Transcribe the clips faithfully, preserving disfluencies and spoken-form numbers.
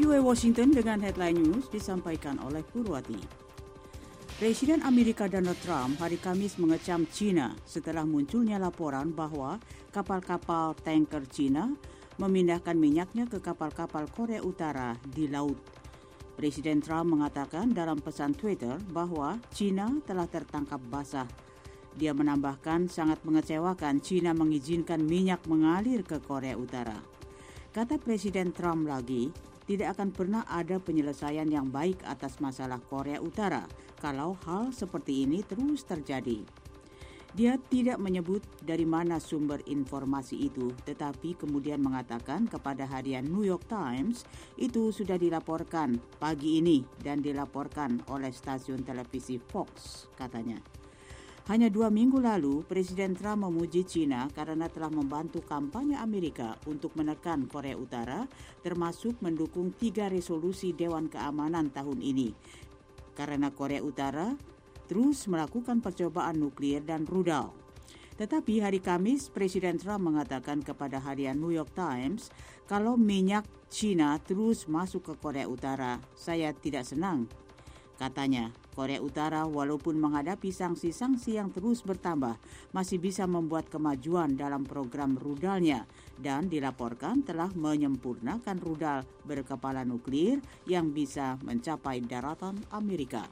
V O A Washington dengan headline news disampaikan oleh Purwati. Presiden Amerika Donald Trump hari Kamis mengecam China setelah munculnya laporan bahwa kapal-kapal tanker China memindahkan minyaknya ke kapal-kapal Korea Utara di laut. Presiden Trump mengatakan dalam pesan Twitter bahwa China telah tertangkap basah. Dia menambahkan sangat mengecewakan China mengizinkan minyak mengalir ke Korea Utara. Kata Presiden Trump lagi, tidak akan pernah ada penyelesaian yang baik atas masalah Korea Utara kalau hal seperti ini terus terjadi. Dia tidak menyebut dari mana sumber informasi itu, tetapi kemudian mengatakan kepada harian New York Times itu sudah dilaporkan pagi ini dan dilaporkan oleh stasiun televisi Fox, katanya. Hanya dua minggu lalu, Presiden Trump memuji China karena telah membantu kampanye Amerika untuk menekan Korea Utara, termasuk mendukung tiga resolusi Dewan Keamanan tahun ini. Karena Korea Utara terus melakukan percobaan nuklir dan rudal. Tetapi hari Kamis, Presiden Trump mengatakan kepada harian New York Times, kalau minyak China terus masuk ke Korea Utara, saya tidak senang. Katanya, Korea Utara walaupun menghadapi sanksi-sanksi yang terus bertambah, masih bisa membuat kemajuan dalam program rudalnya dan dilaporkan telah menyempurnakan rudal berkepala nuklir yang bisa mencapai daratan Amerika.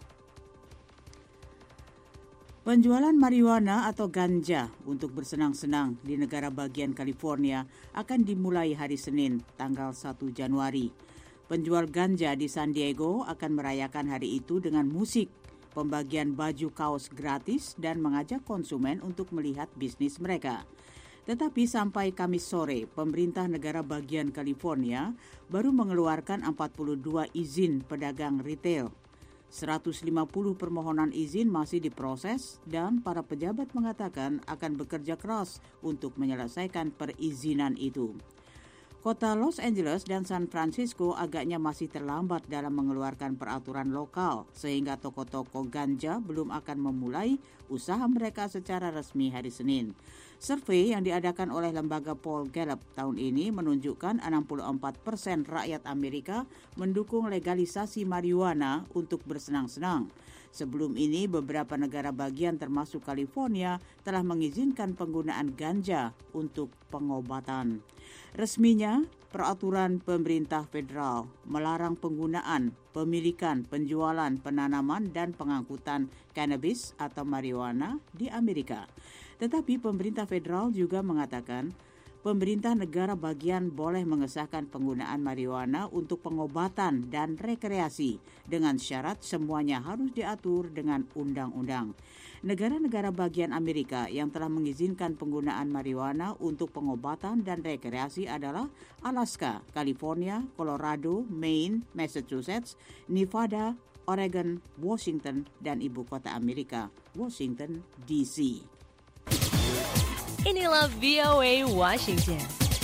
Penjualan marijuana atau ganja untuk bersenang-senang di negara bagian California akan dimulai hari Senin, tanggal satu Januari. Penjual ganja di San Diego akan merayakan hari itu dengan musik, pembagian baju kaos gratis, dan mengajak konsumen untuk melihat bisnis mereka. Tetapi sampai Kamis sore, pemerintah negara bagian California baru mengeluarkan empat puluh dua izin pedagang retail. seratus lima puluh permohonan izin masih diproses dan para pejabat mengatakan akan bekerja keras untuk menyelesaikan perizinan itu. Kota Los Angeles dan San Francisco agaknya masih terlambat dalam mengeluarkan peraturan lokal, sehingga toko-toko ganja belum akan memulai usaha mereka secara resmi hari Senin. Survei yang diadakan oleh lembaga Poll Gallup tahun ini menunjukkan enam puluh empat persen rakyat Amerika mendukung legalisasi marijuana untuk bersenang-senang. Sebelum ini, beberapa negara bagian termasuk California telah mengizinkan penggunaan ganja untuk pengobatan. Resminya, peraturan pemerintah federal melarang penggunaan, pemilikan, penjualan, penanaman, dan pengangkutan cannabis atau marijuana di Amerika. Tetapi pemerintah federal juga mengatakan pemerintah negara bagian boleh mengesahkan penggunaan marijuana untuk pengobatan dan rekreasi dengan syarat semuanya harus diatur dengan undang-undang. Negara-negara bagian Amerika yang telah mengizinkan penggunaan marijuana untuk pengobatan dan rekreasi adalah Alaska, California, Colorado, Maine, Massachusetts, Nevada, Oregon, Washington, dan ibu kota Amerika, Washington, D C Inilah V O A Washington.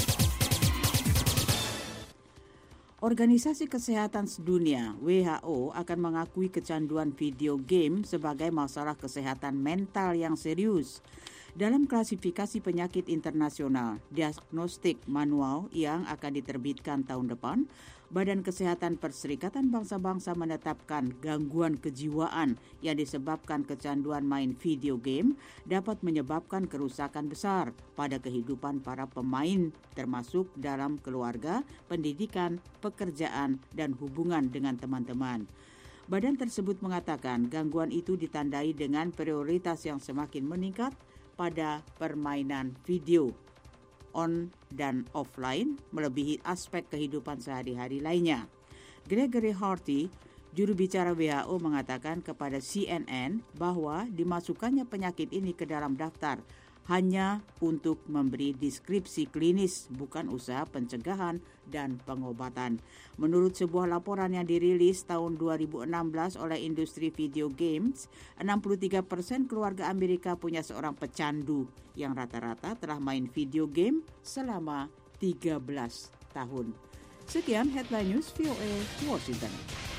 Organisasi Kesehatan Sedunia W H O akan mengakui kecanduan video game sebagai masalah kesehatan mental yang serius. Dalam klasifikasi penyakit internasional, diagnostik manual yang akan diterbitkan tahun depan, Badan Kesehatan Perserikatan Bangsa-Bangsa menetapkan gangguan kejiwaan yang disebabkan kecanduan main video game dapat menyebabkan kerusakan besar pada kehidupan para pemain, termasuk dalam keluarga, pendidikan, pekerjaan, dan hubungan dengan teman-teman. Badan tersebut mengatakan gangguan itu ditandai dengan prioritas yang semakin meningkat pada permainan video on dan offline melebihi aspek kehidupan sehari-hari lainnya. Gregory Harty, juru bicara W H O, mengatakan kepada C N N bahwa dimasukkannya penyakit ini ke dalam daftar hanya untuk memberi deskripsi klinis, bukan usaha pencegahan dan pengobatan. Menurut sebuah laporan yang dirilis tahun dua ribu enam belas oleh industri video games, enam puluh tiga persen keluarga Amerika punya seorang pecandu yang rata-rata telah main video game selama tiga belas tahun. Sekian Headline News V O A Washington.